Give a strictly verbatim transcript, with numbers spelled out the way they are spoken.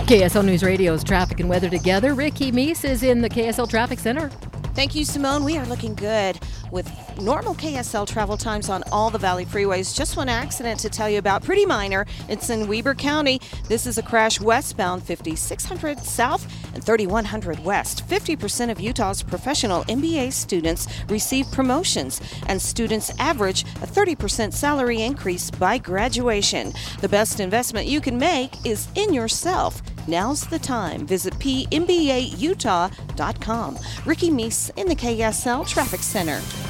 K S L News Radio's traffic and weather together. Ricky Meese is in the K S L Traffic Center. Thank you, Simone. We are looking good with normal K S L travel times on all the Valley freeways. Just one accident to tell you about, pretty minor. It's in Weber County. This is a crash westbound fifty-six hundred south and thirty-one hundred west. fifty percent of Utah's professional M B A students receive promotions, and students average a thirty percent salary increase by graduation. The best investment you can make is in yourself. Now's the time. Visit P M B A Utah dot com. Ricky Meese in the K S L Traffic Center.